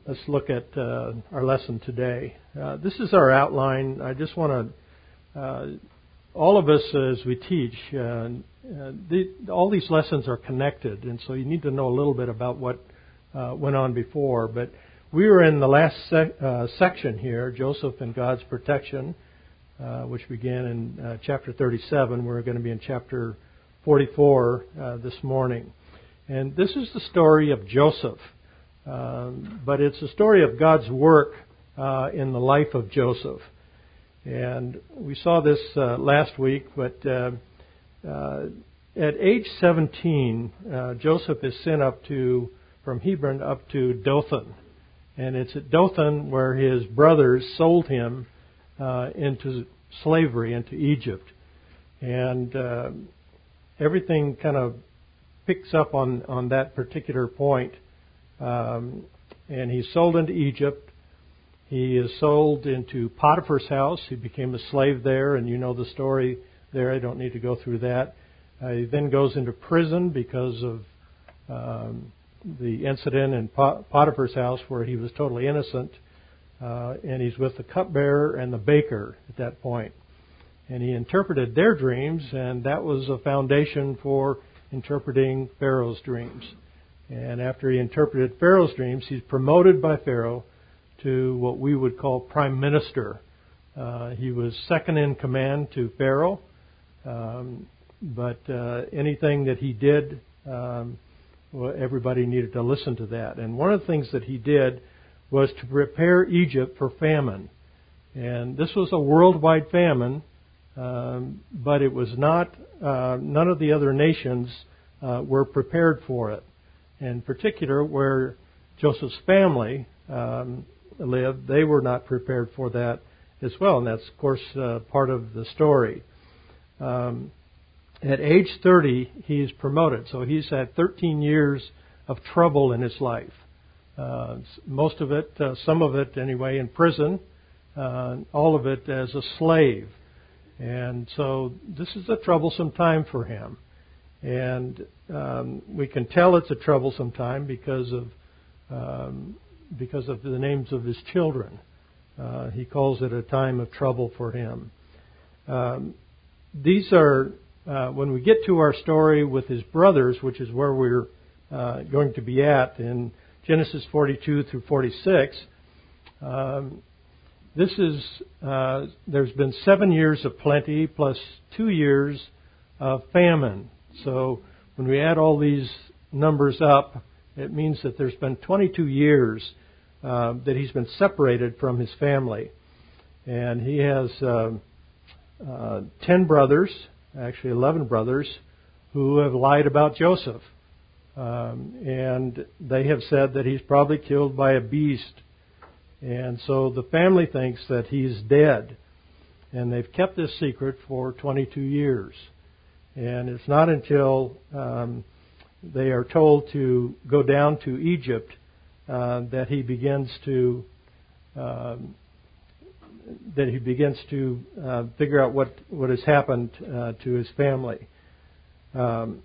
Let's look at our lesson today. This is our outline. I just want to, all of us as we teach, all these lessons are connected, and so you need to know a little bit about what went on before. But we were in the last section here, Joseph and God's protection, which began in chapter 37. We're going to be in chapter 44 this morning. And this is the story of Joseph. But it's a story of God's work in the life of Joseph. And we saw this last week, but at age 17, Joseph is sent from Hebron up to Dothan. And it's at Dothan where his brothers sold him into slavery, into Egypt. And everything kind of picks up on that particular point. And he's sold into Egypt. He is sold into Potiphar's house. He became a slave there, and you know the story there. I don't need to go through that. He then goes into prison because of the incident in Potiphar's house where he was totally innocent. And he's with the cupbearer and the baker at that point. And he interpreted their dreams, and that was a foundation for interpreting Pharaoh's dreams. And after he interpreted Pharaoh's dreams, he's promoted by Pharaoh to what we would call prime minister. He was second in command to Pharaoh, but anything that he did, everybody needed to listen to that. And one of the things that he did was to prepare Egypt for famine. And this was a worldwide famine, but it was not, none of the other nations were prepared for it. In particular, where Joseph's family lived, they were not prepared for that as well. And that's, of course, part of the story. At age 30, he's promoted. So he's had 13 years of trouble in his life. Most of it, some of it anyway, in prison. All of it as a slave. And so this is a troublesome time for him. And we can tell it's a troublesome time because of the names of his children. He calls it a time of trouble for him. These are, when we get to our story with his brothers, which is where we're going to be at in Genesis 42 through 46, this is, there's been 7 years of plenty plus 2 years of famine. So when we add all these numbers up, it means that there's been 22 years that he's been separated from his family. And he has 10 brothers, actually 11 brothers, who have lied about Joseph. And they have said that he's probably killed by a beast. And so the family thinks that he's dead. And they've kept this secret for 22 years. And it's not until they are told to go down to Egypt that he begins to figure out what has happened to his family. One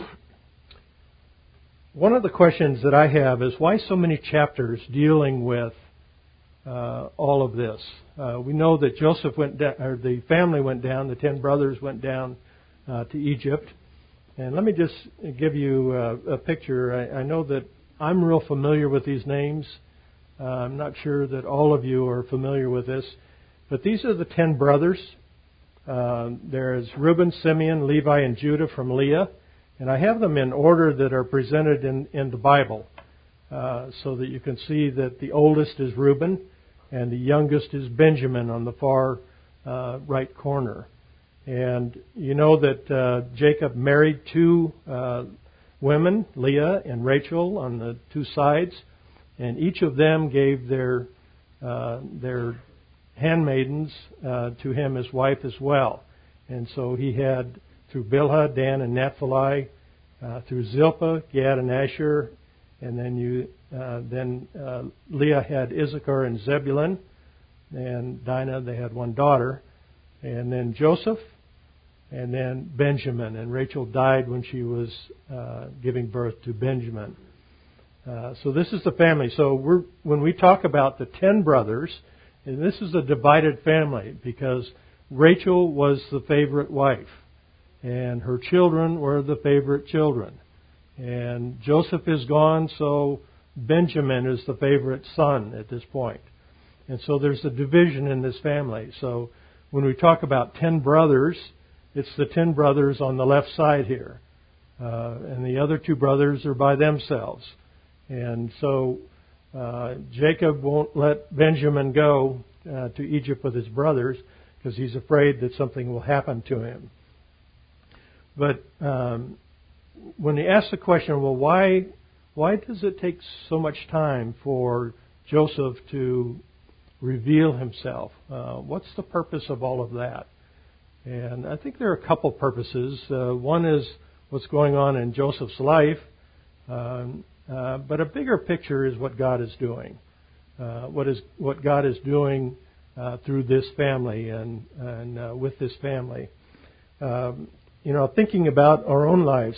of the questions that I have is why so many chapters dealing with all of this? We know that Joseph went down, or the family went down. The 10 brothers went down to Egypt. And let me just give you a picture. I know that I'm real familiar with these names. I'm not sure that all of you are familiar with this. But these are the 10 brothers. There's Reuben, Simeon, Levi, and Judah from Leah. And I have them in order that are presented in the Bible so that you can see that the oldest is Reuben and the youngest is Benjamin on the far right corner. And you know that Jacob married 2 women, Leah and Rachel, on the 2 sides, and each of them gave their handmaidens to him as wife as well. And so he had through Bilhah, Dan, and Naphtali, through Zilpah, Gad, and Asher, and then Leah had Issachar and Zebulun, and Dinah, they had 1 daughter, and then Joseph, and then Benjamin. And Rachel died when she was giving birth to Benjamin. So this is the family. So when we talk about the 10 brothers, and this is a divided family because Rachel was the favorite wife, and her children were the favorite children. And Joseph is gone, so Benjamin is the favorite son at this point. And so there's a division in this family. So when we talk about 10 brothers, it's the 10 brothers on the left side here. And the other 2 brothers are by themselves. And so Jacob won't let Benjamin go to Egypt with his brothers because he's afraid that something will happen to him. But when they ask the question, well, why does it take so much time for Joseph to reveal himself? What's the purpose of all of that? And I think there are a couple purposes. One is what's going on in Joseph's life, but a bigger picture is what God is doing. What God is doing through this family and with this family. Thinking about our own lives,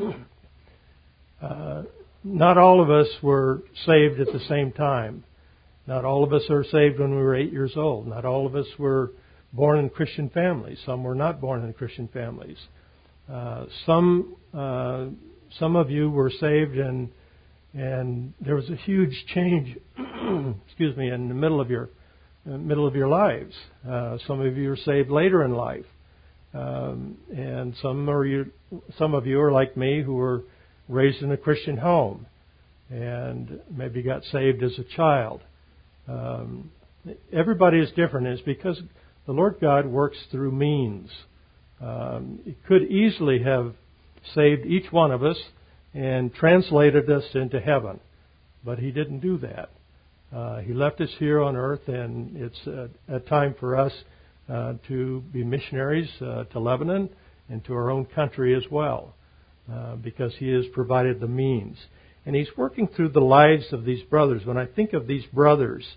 not all of us were saved at the same time. Not all of us are saved when we were 8 years old. Not all of us were born in Christian families. Some were not born in Christian families. Some of you were saved and there was a huge change, in the middle of your lives. Some of you were saved later in life. And some of you are like me who were raised in a Christian home and maybe got saved as a child. Everybody is different. It's because the Lord God works through means. He could easily have saved each one of us and translated us into heaven, but He didn't do that. He left us here on earth, and it's a time for us to be missionaries to Lebanon and to our own country as well, because He has provided the means. And He's working through the lives of these brothers. When I think of these brothers,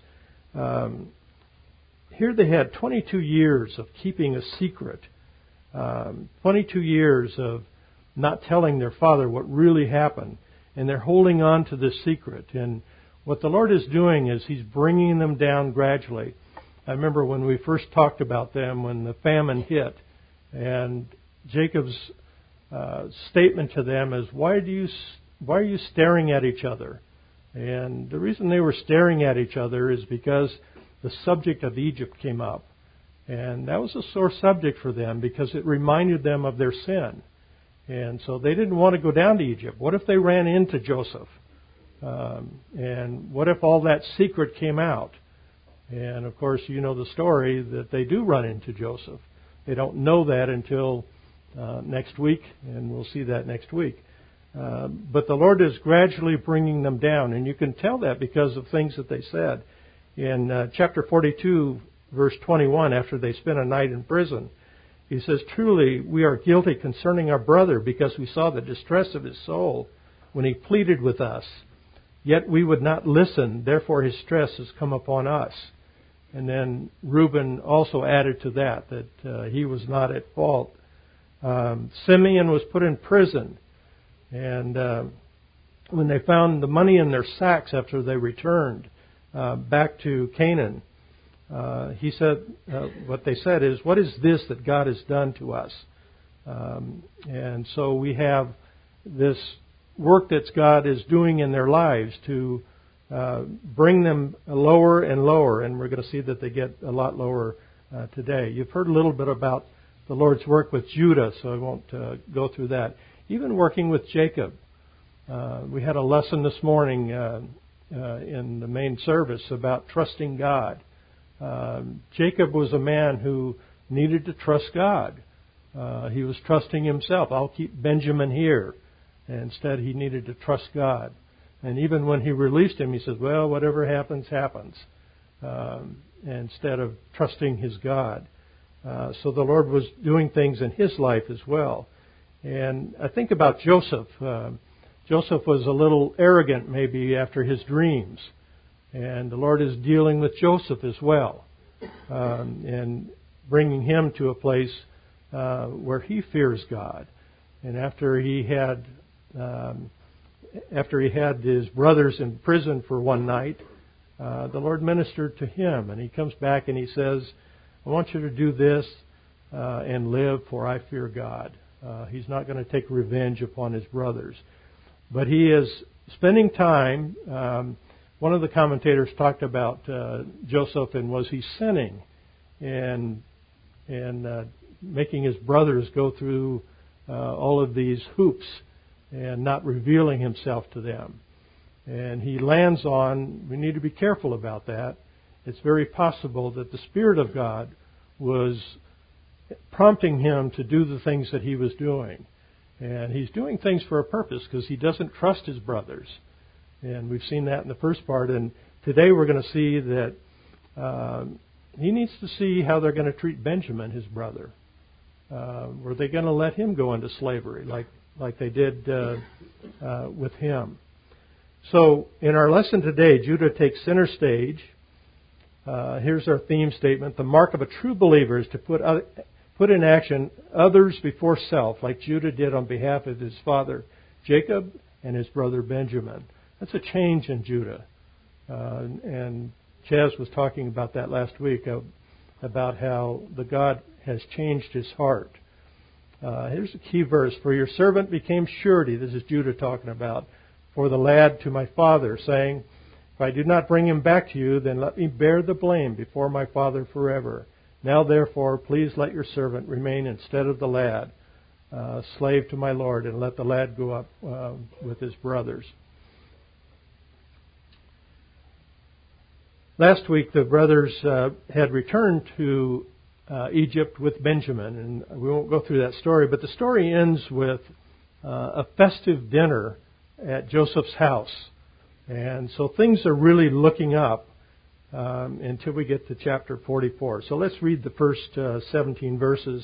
here they had 22 years of keeping a secret, 22 years of not telling their father what really happened, and they're holding on to this secret. And what the Lord is doing is He's bringing them down gradually. I remember when we first talked about them when the famine hit, and Jacob's statement to them is, why are you staring at each other? And the reason they were staring at each other is because the subject of Egypt came up. And that was a sore subject for them because it reminded them of their sin. And so they didn't want to go down to Egypt. What if they ran into Joseph? And what if all that secret came out? And of course, you know the story that they do run into Joseph. They don't know that until next week, and we'll see that next week. But the Lord is gradually bringing them down, and you can tell that because of things that they said. In chapter 42, verse 21, after they spent a night in prison, He says, "Truly, we are guilty concerning our brother because we saw the distress of his soul when he pleaded with us. Yet we would not listen, therefore his stress has come upon us." And then Reuben also added to that he was not at fault. Simeon was put in prison. And when they found the money in their sacks after they returned back to Canaan, he said, what they said is, "What is this that God has done to us?" And so we have this work that God is doing in their lives to bring them lower and lower, and we're going to see that they get a lot lower today. You've heard a little bit about the Lord's work with Judah, so I won't go through that. Even working with Jacob. We had a lesson this morning in the main service about trusting God. Jacob was a man who needed to trust God. He was trusting himself. I'll keep Benjamin here. And instead, he needed to trust God. And even when he released him, he said, "Well, whatever happens, happens." Instead of trusting his God. So the Lord was doing things in his life as well. And I think about Joseph. Joseph was a little arrogant maybe after his dreams. And the Lord is dealing with Joseph as well. And bringing him to a place where he fears God. And after he had after he had his brothers in prison for one night, the Lord ministered to him, and he comes back and he says, I want you to do this and live, for I fear God. He's not going to take revenge upon his brothers. But he is spending time. One of the commentators talked about Joseph and was he sinning and making his brothers go through all of these hoops and not revealing himself to them. And he lands on, we need to be careful about that. It's very possible that the Spirit of God was prompting him to do the things that he was doing. And he's doing things for a purpose because he doesn't trust his brothers. And we've seen that in the first part. And today we're going to see that he needs to see how they're going to treat Benjamin, his brother. Were they going to let him go into slavery like they did with him? So in our lesson today, Judah takes center stage. Here's our theme statement. The mark of a true believer is to put in action others before self, like Judah did on behalf of his father Jacob and his brother Benjamin. That's a change in Judah. And Chaz was talking about that last week, about how the God has changed his heart. Here's a key verse. For your servant became surety, this is Judah talking about, for the lad to my father, saying, if I do not bring him back to you, then let me bear the blame before my father forever. Now therefore, please let your servant remain instead of the lad, slave to my Lord, and let the lad go up with his brothers. Last week, the brothers had returned to Egypt with Benjamin, and we won't go through that story, but the story ends with a festive dinner at Joseph's house. And so things are really looking up until we get to chapter 44. So let's read the first 17 verses.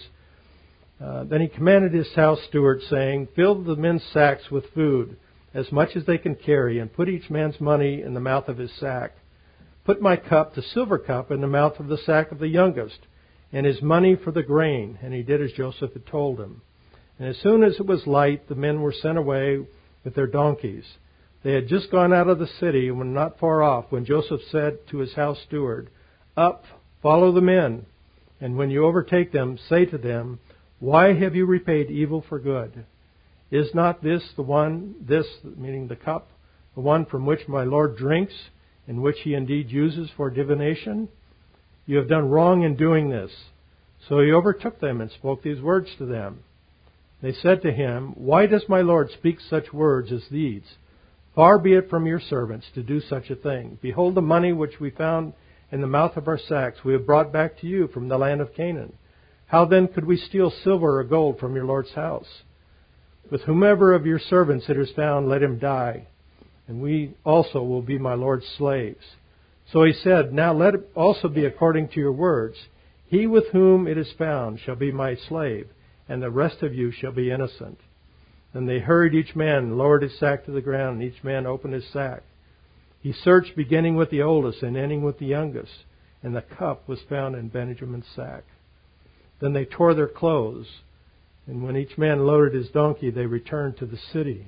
Then he commanded his house steward, saying, fill the men's sacks with food, as much as they can carry, and put each man's money in the mouth of his sack. Put my cup, the silver cup, in the mouth of the sack of the youngest, and his money for the grain. And he did as Joseph had told him. And as soon as it was light, the men were sent away with their donkeys. They had just gone out of the city and were not far off when Joseph said to his house steward, up, follow the men, and when you overtake them, say to them, why have you repaid evil for good? Is not this the one, this, meaning the cup, the one from which my Lord drinks, and which he indeed uses for divination? You have done wrong in doing this. So he overtook them and spoke these words to them. They said to him, why does my Lord speak such words as these? Far be it from your servants to do such a thing. Behold, the money which we found in the mouth of our sacks we have brought back to you from the land of Canaan. How then could we steal silver or gold from your Lord's house? With whomever of your servants it is found, let him die, and we also will be my Lord's slaves. So he said, now let it also be according to your words. He with whom it is found shall be my slave, and the rest of you shall be innocent. Then they hurried each man and lowered his sack to the ground, and each man opened his sack. He searched beginning with the oldest and ending with the youngest, and the cup was found in Benjamin's sack. Then they tore their clothes, and when each man loaded his donkey, they returned to the city.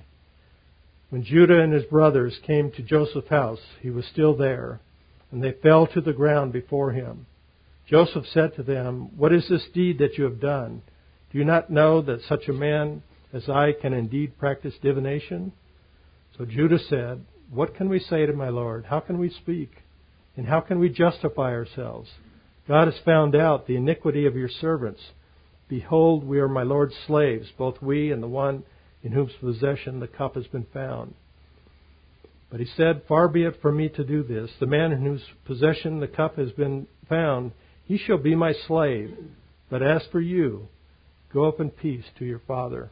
When Judah and his brothers came to Joseph's house, he was still there, and they fell to the ground before him. Joseph said to them, what is this deed that you have done? Do you not know that such a man as I can indeed practice divination? So Judah said, what can we say to my Lord? How can we speak? And how can we justify ourselves? God has found out the iniquity of your servants. Behold, we are my Lord's slaves, both we and the one in whose possession the cup has been found. But he said, far be it from me to do this. The man in whose possession the cup has been found, he shall be my slave. But as for you, go up in peace to your father.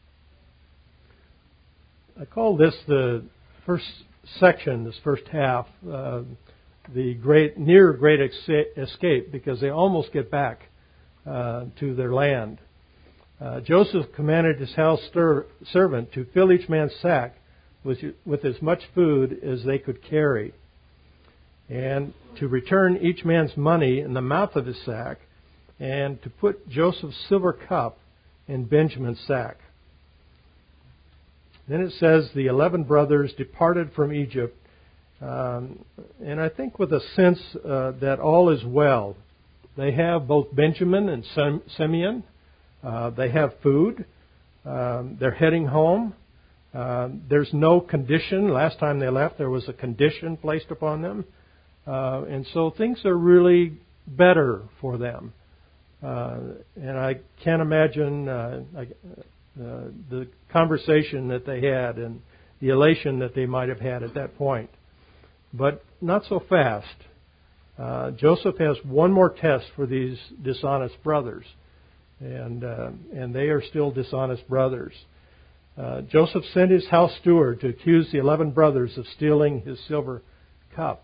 I call this the first section, this first half, the near great escape, because they almost get back to their land. Joseph commanded his house servant to fill each man's sack with as much food as they could carry, and to return each man's money in the mouth of his sack, and to put Joseph's silver cup in Benjamin's sack. Then it says the 11 brothers departed from Egypt, and I think with a sense that all is well. They have both Benjamin and Simeon. They have food. They're heading home. There's no condition. Last time they left, there was a condition placed upon them. And so things are really better for them. And I can't imagine the conversation that they had and the elation that they might have had at that point. But not so fast. Joseph has one more test for these dishonest brothers. And they are still dishonest brothers. Joseph sent his house steward to accuse the 11 brothers of stealing his silver cup.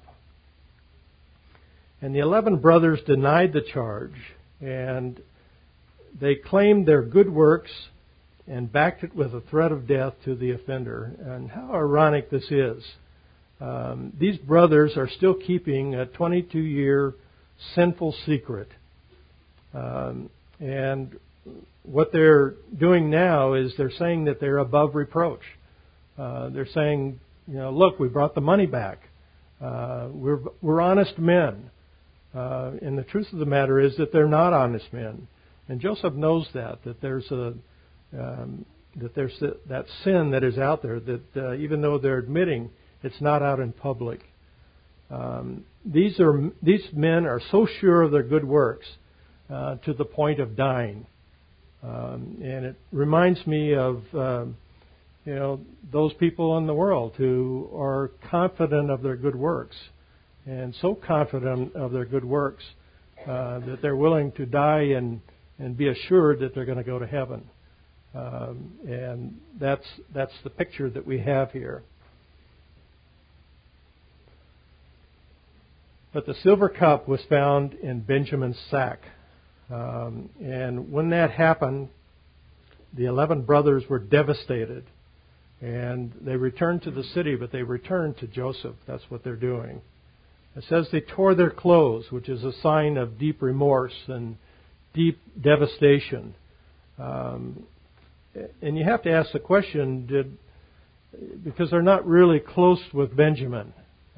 And the 11 brothers denied the charge, and they claimed their good works and backed it with a threat of death to the offender. And how ironic this is. These brothers are still keeping a 22-year sinful secret. And what they're doing now is they're saying that they're above reproach. They're saying, look, we brought the money back. We're honest men. And the truth of the matter is that they're not honest men. And Joseph knows that there's that sin that is out there, that even though they're admitting it's not out in public. These men are so sure of their good works to the point of dying. And it reminds me of those people in the world who are confident of their good works, and so confident of their good works that they're willing to die and be assured that they're going to go to heaven. And that's the picture that we have here. But the silver cup was found in Benjamin's sack. And when that happened, the 11 brothers were devastated. And they returned to the city, but they returned to Joseph. That's what they're doing. It says they tore their clothes, which is a sign of deep remorse and deep devastation. And you have to ask the question, because they're not really close with Benjamin.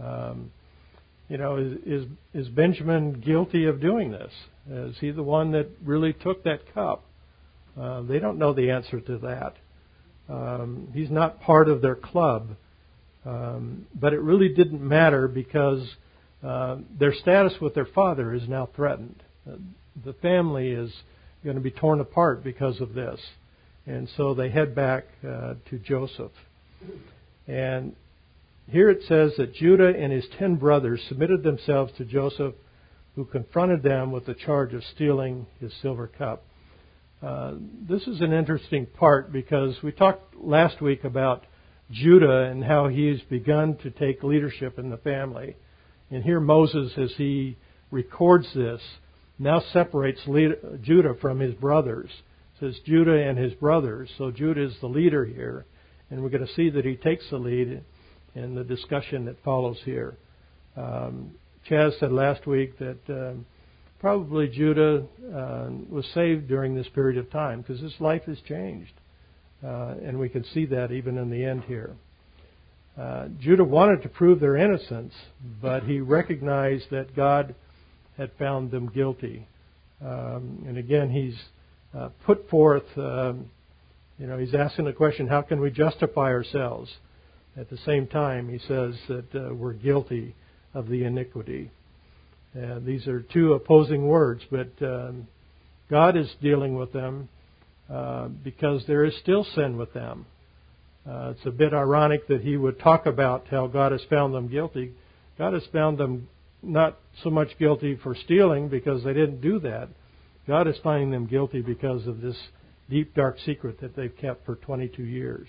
Is Benjamin guilty of doing this? Is he the one that really took that cup? They don't know the answer to that. He's not part of their club. But it really didn't matter because their status with their father is now threatened. The family is going to be torn apart because of this. And so they head back to Joseph. And here it says that Judah and his 10 brothers submitted themselves to Joseph, who confronted them with the charge of stealing his silver cup. This is an interesting part because we talked last week about Judah and how he's begun to take leadership in the family. And here Moses, as he records this, now separates Judah from his brothers. It says Judah and his brothers. So Judah is the leader here. And we're going to see that he takes the lead in the discussion that follows here. Chaz said last week that probably Judah was saved during this period of time because his life has changed. And we can see that even in the end here. Judah wanted to prove their innocence, but he recognized that God had found them guilty. And again, he's put forth, he's asking the question, how can we justify ourselves? At the same time, he says that we're guilty of the iniquity. These are two opposing words, but God is dealing with them because there is still sin with them. It's a bit ironic that he would talk about how God has found them guilty. God has found them not so much guilty for stealing because they didn't do that. God is finding them guilty because of this deep, dark secret that they've kept for 22 years.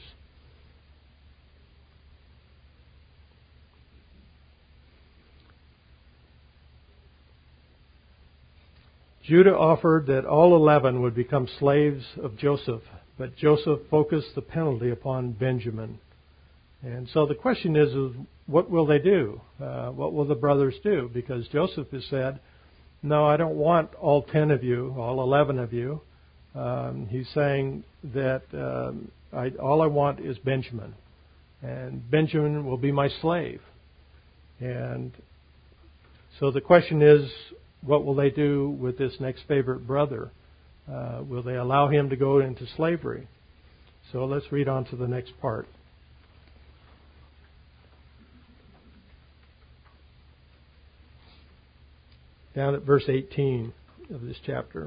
Judah offered that all 11 would become slaves of Joseph, but Joseph focused the penalty upon Benjamin. And so the question is what will they do? What will the brothers do? Because Joseph has said, no, I don't want all 10 of you, all 11 of you. He's saying that All I want is Benjamin. And Benjamin will be my slave. And so the question is, what will they do with this next favorite brother? Will they allow him to go into slavery? So let's read on to the next part. Down at verse 18 of this chapter.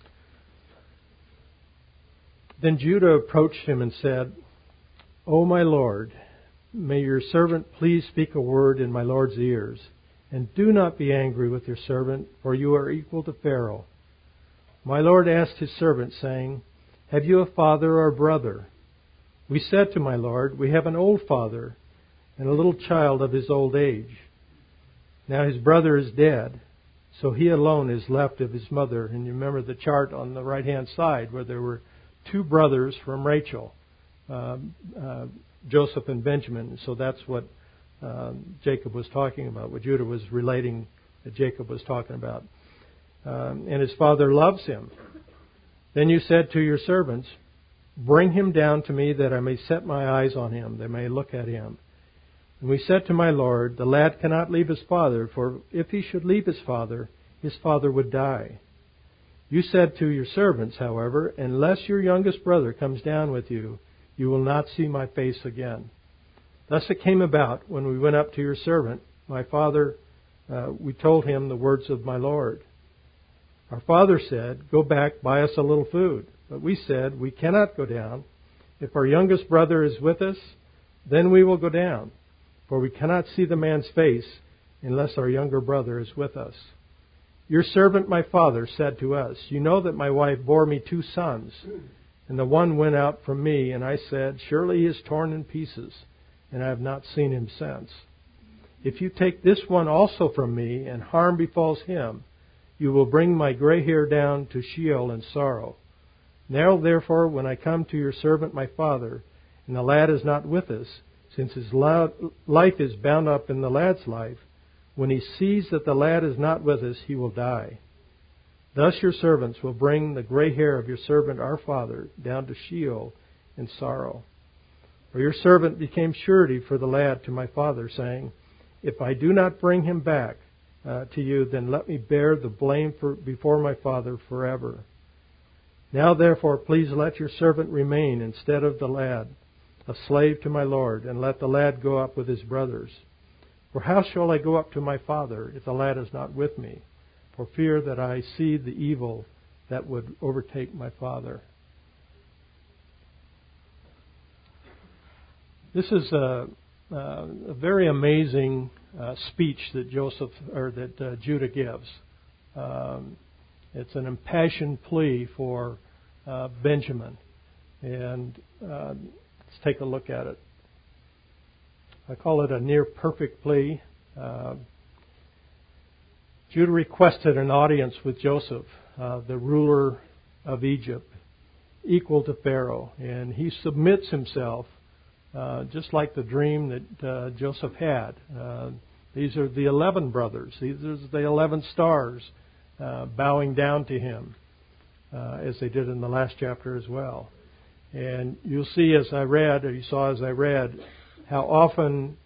Then Judah approached him and said, O my Lord, may your servant please speak a word in my Lord's ears, and do not be angry with your servant, for you are equal to Pharaoh. My Lord asked his servant, saying, Have you a father or a brother? We said to my Lord, We have an old father, and a little child of his old age. Now his brother is dead, so he alone is left of his mother. And you remember the chart on the right-hand side where there were two brothers from Rachel, Joseph and Benjamin. So that's what Jacob was talking about, what Judah was relating that Jacob was talking about. And his father loves him. Then you said to your servants, Bring him down to me that I may set my eyes on him, that I may look at him. And we said to my Lord, The lad cannot leave his father, for if he should leave his father would die. You said to your servants, however, Unless your youngest brother comes down with you, you will not see my face again. Thus it came about, when we went up to your servant, my father, we told him the words of my Lord. Our father said, Go back, buy us a little food. But we said, We cannot go down. If our youngest brother is with us, then we will go down. For we cannot see the man's face unless our younger brother is with us. Your servant, my father, said to us, You know that my wife bore me 2 sons, and the one went out from me, and I said, Surely he is torn in pieces, and I have not seen him since. If you take this one also from me, and harm befalls him, you will bring my gray hair down to Sheol in sorrow. Now, therefore, when I come to your servant my father, and the lad is not with us, since his life is bound up in the lad's life, when he sees that the lad is not with us, he will die. Thus your servants will bring the gray hair of your servant our father down to Sheol in sorrow. For your servant became surety for the lad to my father, saying, If I do not bring him back to you, then let me bear the blame before my father forever. Now therefore please let your servant remain instead of the lad, a slave to my Lord, and let the lad go up with his brothers. For how shall I go up to my father if the lad is not with me, for fear that I see the evil that would overtake my father? This is a very amazing speech that Judah gives. It's an impassioned plea for Benjamin, and let's take a look at it. I call it a near perfect plea. Judah requested an audience with Joseph, the ruler of Egypt, equal to Pharaoh, and he submits himself, just like the dream that Joseph had. These are the 11 brothers. These are the 11 stars bowing down to him, as they did in the last chapter as well. And you'll see you saw as I read, how often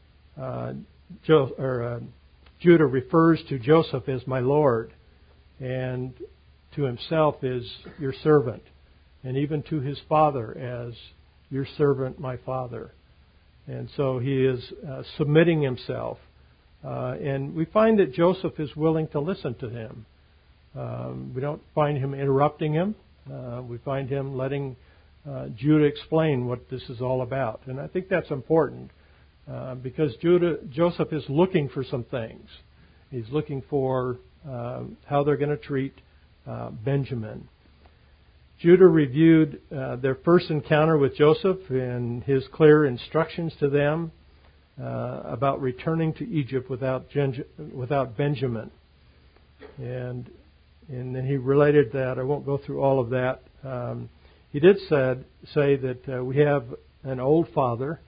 Judah refers to Joseph as my Lord, and to himself as your servant, and even to his father as your servant, my father. And so he is submitting himself. And we find that Joseph is willing to listen to him. We don't find him interrupting him. We find him letting Judah explain what this is all about. And I think that's important because Joseph is looking for some things. He's looking for how they're going to treat Benjamin. Judah reviewed their first encounter with Joseph and his clear instructions to them about returning to Egypt without Benjamin. And then he related that. I won't go through all of that. He did say that we have an old father.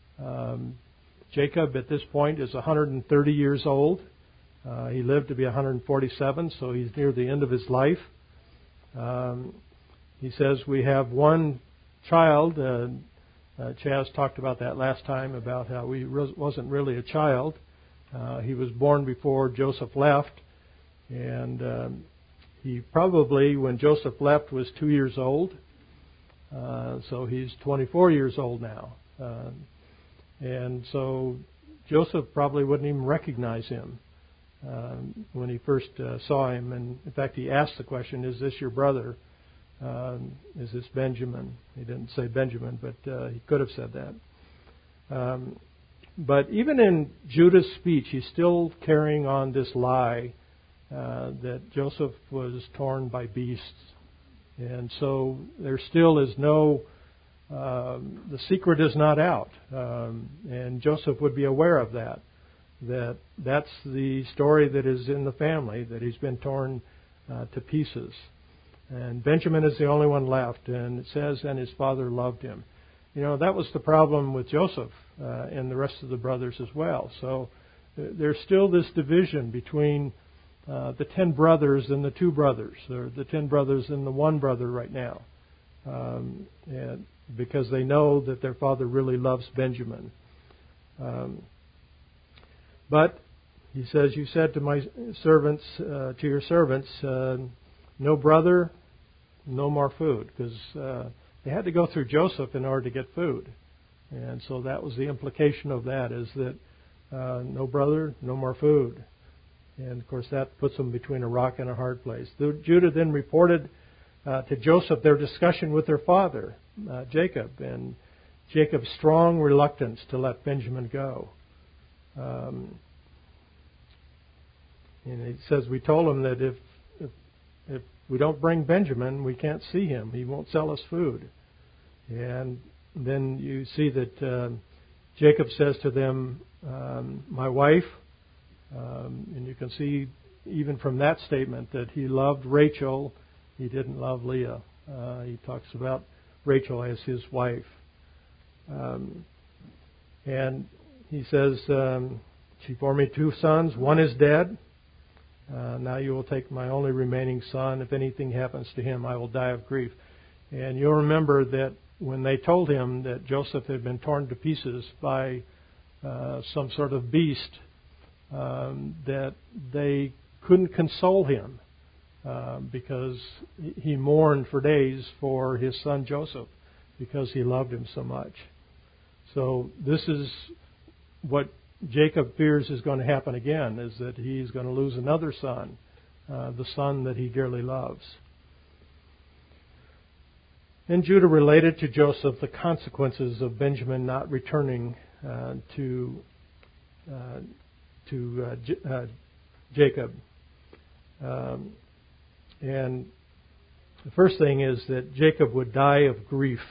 Jacob at this point is 130 years old. He lived to be 147, so he's near the end of his life. He says we have one child, Chaz talked about that last time, about how he wasn't really a child. He was born before Joseph left, and he probably, when Joseph left, was 2 years old. So he's 24 years old now. And so Joseph probably wouldn't even recognize him when he first saw him. And in fact, he asked the question, "Is this your brother? Is this Benjamin?" He didn't say Benjamin, but he could have said that. But even in Judah's speech, he's still carrying on this lie that Joseph was torn by beasts. And so there still is no, the secret is not out. And Joseph would be aware of that. That's the story that is in the family, that he's been torn to pieces. And Benjamin is the only one left. And it says, and his father loved him. You know, that was the problem with Joseph and the rest of the brothers as well. So there's still this division between the 10 brothers and the 2 brothers, or the 10 brothers and the 1 brother right now, and because they know that their father really loves Benjamin. But he says, "You said to my servants, to your servants, no brother, no more food," because they had to go through Joseph in order to get food, and so that was the implication of that, is that no brother, no more food. And, of course, that puts them between a rock and a hard place. Judah then reported to Joseph their discussion with their father, Jacob, and Jacob's strong reluctance to let Benjamin go. And it says, "We told him that if we don't bring Benjamin, we can't see him. He won't sell us food." And then you see that Jacob says to them, "My wife," and you can see even from that statement that he loved Rachel. He didn't love Leah. He talks about Rachel as his wife. And he says, "She bore me 2 sons. One is dead. Now you will take my only remaining son. If anything happens to him, I will die of grief." And you'll remember that when they told him that Joseph had been torn to pieces by some sort of beast, that they couldn't console him because he mourned for days for his son Joseph because he loved him so much. So this is what Jacob fears is going to happen again, is that he's going to lose another son, the son that he dearly loves. And Judah related to Joseph the consequences of Benjamin not returning to Jacob. And the first thing is that Jacob would die of grief.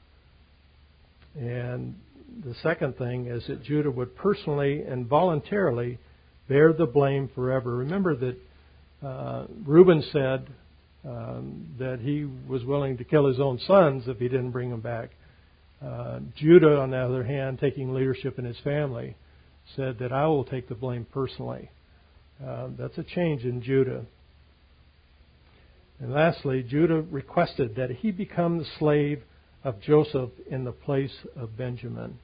And the second thing is that Judah would personally and voluntarily bear the blame forever. Remember that Reuben said that he was willing to kill his own sons if he didn't bring them back. Judah, on the other hand, taking leadership in his family, said that I will take the blame personally. That's a change in Judah. And lastly, Judah requested that he become the slave of Joseph in the place of Benjamin.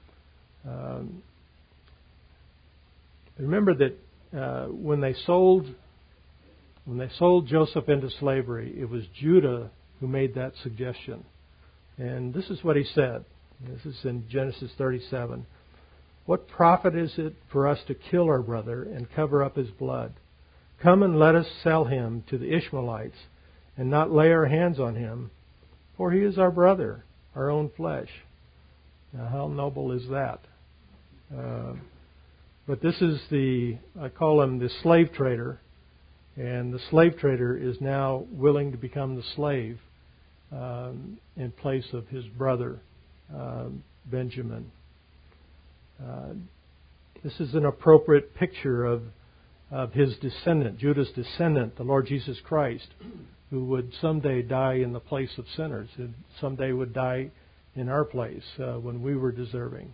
Remember that when they sold Joseph into slavery, it was Judah who made that suggestion. And this is what he said. This is in Genesis 37. "What profit is it for us to kill our brother and cover up his blood? Come and let us sell him to the Ishmaelites and not lay our hands on him, for he is our brother, our own flesh." Now, how noble is that? But this is I call him the slave trader. And the slave trader is now willing to become the slave in place of his brother, Benjamin. This is an appropriate picture of his descendant, Judah's descendant, the Lord Jesus Christ, who would someday die in the place of sinners, and someday would die in our place when we were deserving.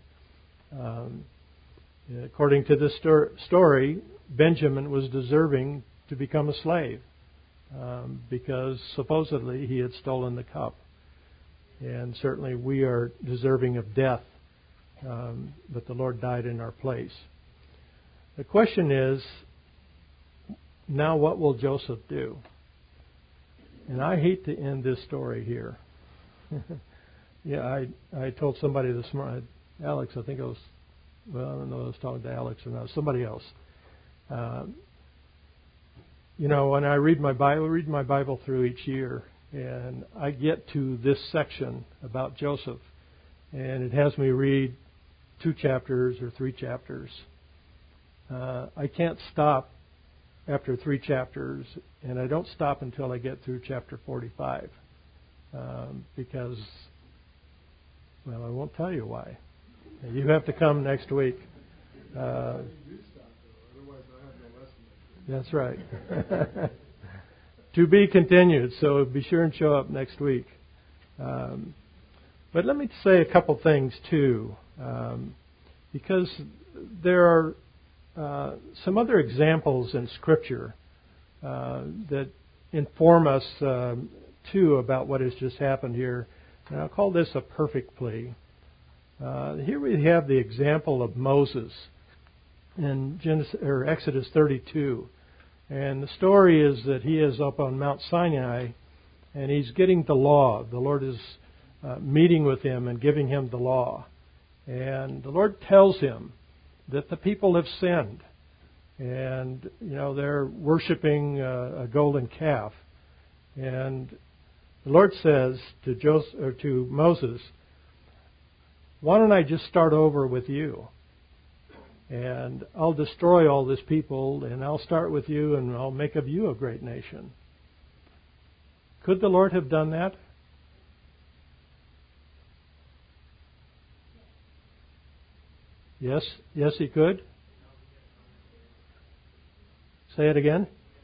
According to this story, Benjamin was deserving to become a slave because supposedly he had stolen the cup. And certainly we are deserving of death, but the Lord died in our place. The question is, now what will Joseph do? And I hate to end this story here. Yeah, I told somebody this morning, Alex, I think I don't know if I was talking to Alex or not, somebody else. When I read my Bible through each year, and I get to this section about Joseph, and it has me read 2 chapters or 3 chapters. I can't stop after 3 chapters, and I don't stop until I get through chapter 45, because, well, I won't tell you why. You have to come next week. That's right. To be continued, so be sure and show up next week. But let me say a couple things, too, because there are some other examples in Scripture that inform us, too, about what has just happened here. And I'll call this a perfect plea. Here we have the example of Moses in Exodus 32. And the story is that he is up on Mount Sinai, and he's getting the law. The Lord is meeting with him and giving him the law. And the Lord tells him that the people have sinned. And, they're worshiping a golden calf. And the Lord says to Moses, why don't I just start over with you? And I'll destroy all this people, and I'll start with you, and I'll make of you a great nation. Could the Lord have done that? Yes, He could. Say it again.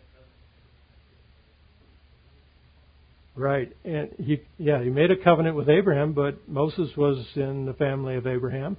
Right, and he made a covenant with Abraham, but Moses was in the family of Abraham.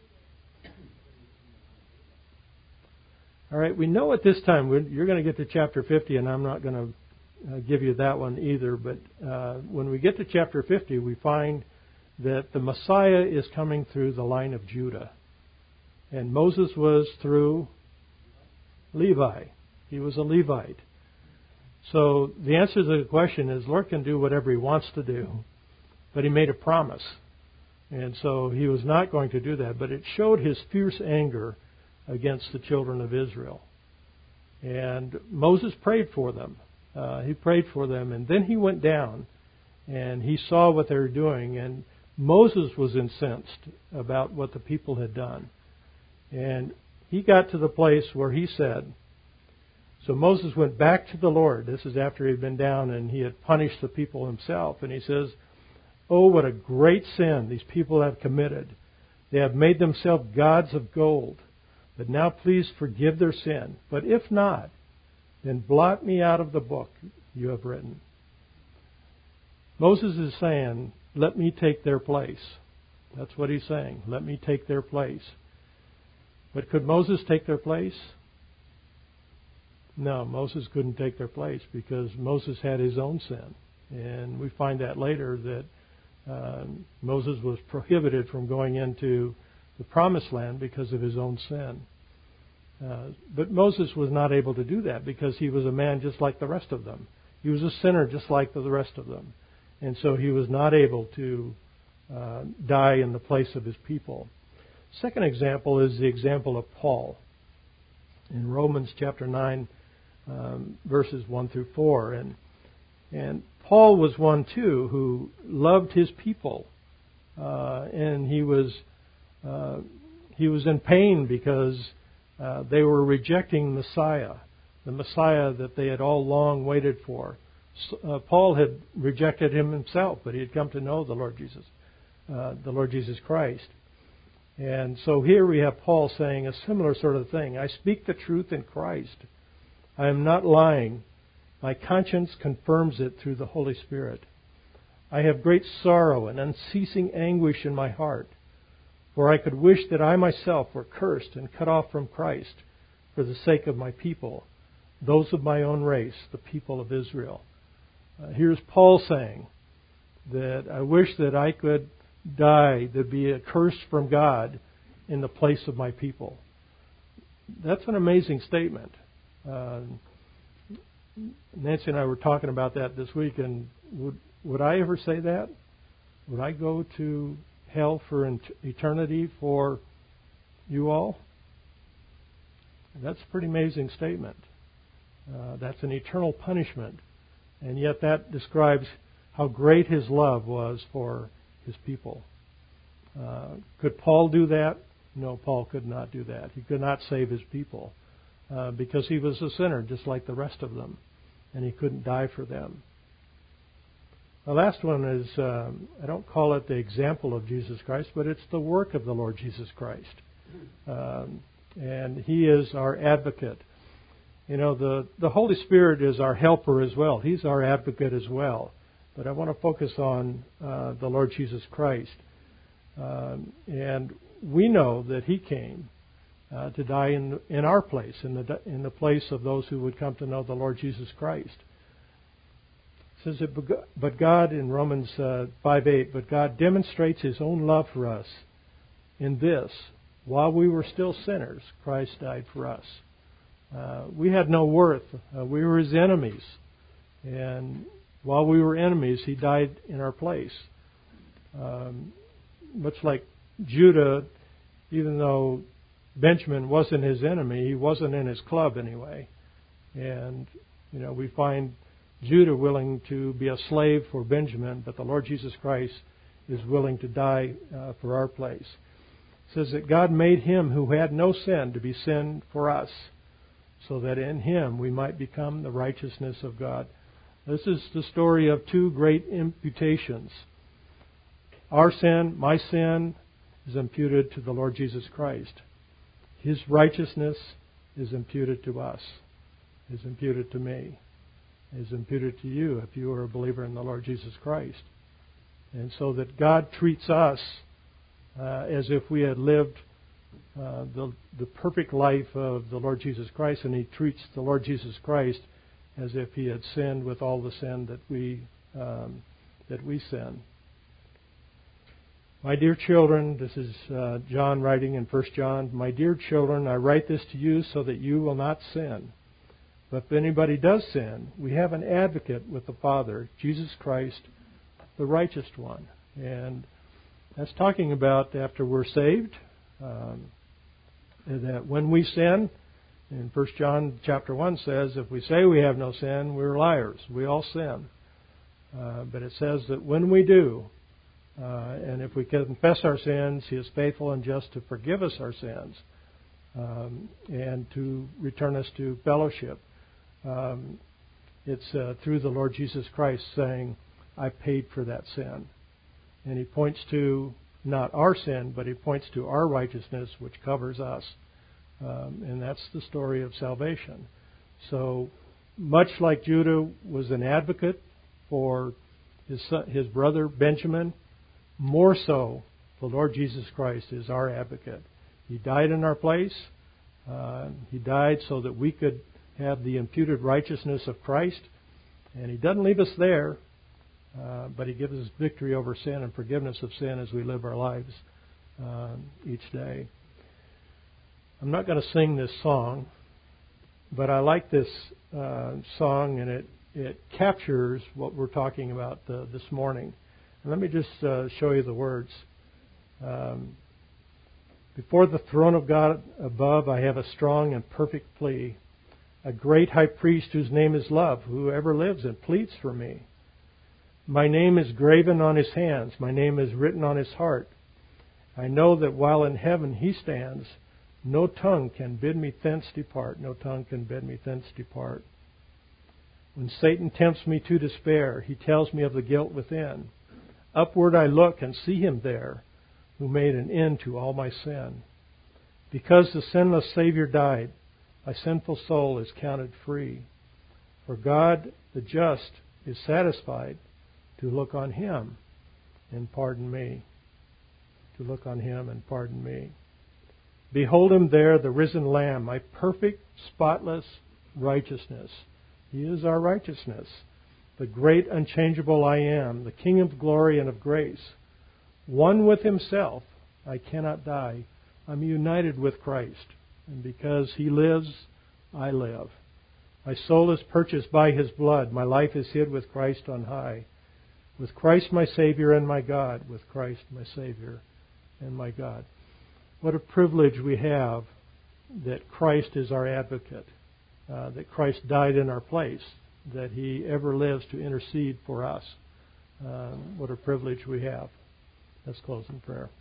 All right, we know at this time, you're going to get to chapter 50, and I'm not going to give you that one either, but when we get to chapter 50, we find that the Messiah is coming through the line of Judah. And Moses was through Levi. He was a Levite. So the answer to the question is, Lord can do whatever He wants to do, but He made a promise. And so He was not going to do that, but it showed His fierce anger against the children of Israel. And Moses prayed for them. He prayed for them, and then he went down, and he saw what they were doing, and Moses was incensed about what the people had done. And he got to the place where he said, so Moses went back to the Lord. This is after he had been down and he had punished the people himself. And he says, oh, what a great sin these people have committed. They have made themselves gods of gold. But now please forgive their sin. But if not, then blot me out of the book you have written. Moses is saying, let me take their place. That's what he's saying. Let me take their place. But could Moses take their place? No, Moses couldn't take their place because Moses had his own sin. And we find that later that Moses was prohibited from going into the promised land because of his own sin. But Moses was not able to do that because he was a man just like the rest of them. He was a sinner just like the rest of them. And so he was not able to die in the place of his people. Second example is the example of Paul. In Romans chapter 9, verses 1 through 4. And Paul was one, too, who loved his people. And he was in pain because they were rejecting Messiah, the Messiah that they had all long waited for. Paul had rejected him himself, but he had come to know the Lord Jesus Christ. And so here we have Paul saying a similar sort of thing. I speak the truth in Christ. I am not lying. My conscience confirms it through the Holy Spirit. I have great sorrow and unceasing anguish in my heart, for I could wish that I myself were cursed and cut off from Christ for the sake of my people, those of my own race, the people of Israel. Here's Paul saying that I wish that I could die, that be a curse from God in the place of my people. That's an amazing statement. Nancy and I were talking about that this week, and would I ever say that? Would I go to hell for eternity for you all? That's a pretty amazing statement. That's an eternal punishment. And yet that describes how great His love was for His people. Could Paul do that? No, Paul could not do that. He could not save his people because he was a sinner just like the rest of them. And he couldn't die for them. The last one is, I don't call it the example of Jesus Christ, but it's the work of the Lord Jesus Christ. And He is our advocate. You know, the Holy Spirit is our helper as well. He's our advocate as well. But I want to focus on the Lord Jesus Christ. And we know that He came to die in our place, in the place of those who would come to know the Lord Jesus Christ. It says, but God, in Romans 5:8, but God demonstrates His own love for us in this: while we were still sinners, Christ died for us. We had no worth. We were His enemies. And while we were enemies, He died in our place. Much like Judah, even though Benjamin wasn't his enemy, he wasn't in his club anyway. And, you know, we find Judah willing to be a slave for Benjamin, but the Lord Jesus Christ is willing to die for our place. It says that God made Him who had no sin to be sin for us, so that in Him we might become the righteousness of God. This is the story of two great imputations. Our sin, my sin, is imputed to the Lord Jesus Christ. His righteousness is imputed to us, is imputed to me, is imputed to you if you are a believer in the Lord Jesus Christ. And so that God treats us as if we had lived the perfect life of the Lord Jesus Christ, and He treats the Lord Jesus Christ as if He had sinned with all the sin that we sin. My dear children, this is John writing in 1 John, my dear children, I write this to you so that you will not sin. But if anybody does sin, we have an advocate with the Father, Jesus Christ, the righteous one. And that's talking about after we're saved, that when we sin, in 1 John chapter 1 says, if we say we have no sin, we're liars. We all sin. But it says that when we do, and if we confess our sins, He is faithful and just to forgive us our sins and to return us to fellowship. It's through the Lord Jesus Christ saying, I paid for that sin. And He points to not our sin, but He points to our righteousness, which covers us. And that's the story of salvation. So much like Judah was an advocate for his brother Benjamin, more so the Lord Jesus Christ is our advocate. He died in our place. He died so that we could have the imputed righteousness of Christ. And He doesn't leave us there, but He gives us victory over sin and forgiveness of sin as we live our lives each day. I'm not going to sing this song, but I like this song, and it captures what we're talking about this morning. And let me just show you the words. Before the throne of God above, I have a strong and perfect plea. A great high priest whose name is love, who ever lives and pleads for me. My name is graven on His hands. My name is written on His heart. I know that while in heaven He stands, no tongue can bid me thence depart. No tongue can bid me thence depart. When Satan tempts me to despair, he tells me of the guilt within. Upward I look and see Him there, who made an end to all my sin. Because the sinless Savior died, my sinful soul is counted free. For God, the just, is satisfied to look on Him and pardon me. To look on Him and pardon me. Behold Him there, the risen Lamb, my perfect, spotless righteousness. He is our righteousness. the great unchangeable I Am, the King of glory and of grace. One with Himself, I cannot die. I'm united with Christ, and because He lives, I live. My soul is purchased by His blood. My life is hid with Christ on high. With Christ my Savior and my God. With Christ my Savior and my God. What a privilege we have that Christ is our advocate, that Christ died in our place, that He ever lives to intercede for us. What a privilege we have. Let's close in prayer.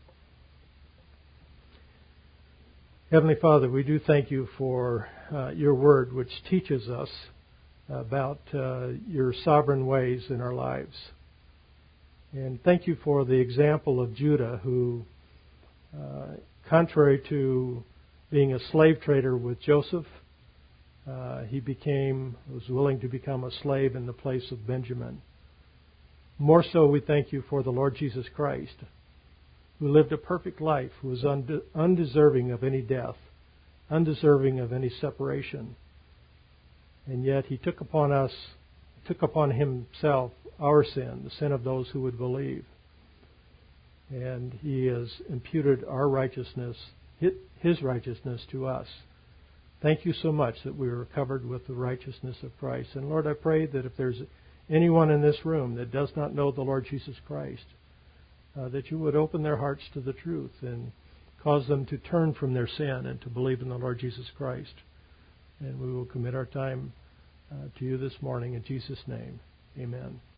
Heavenly Father, we do thank You for Your Word, which teaches us about Your sovereign ways in our lives. And thank You for the example of Judah, who, contrary to being a slave trader with Joseph, he was willing to become a slave in the place of Benjamin. More so, we thank You for the Lord Jesus Christ, who lived a perfect life, who was undeserving of any death, undeserving of any separation. And yet He took upon Himself our sin, the sin of those who would believe. And He has imputed our righteousness, His righteousness to us. Thank You so much that we are covered with the righteousness of Christ. And Lord, I pray that if there's anyone in this room that does not know the Lord Jesus Christ, that You would open their hearts to the truth and cause them to turn from their sin and to believe in the Lord Jesus Christ. And we will commit our time to You this morning in Jesus' name. Amen.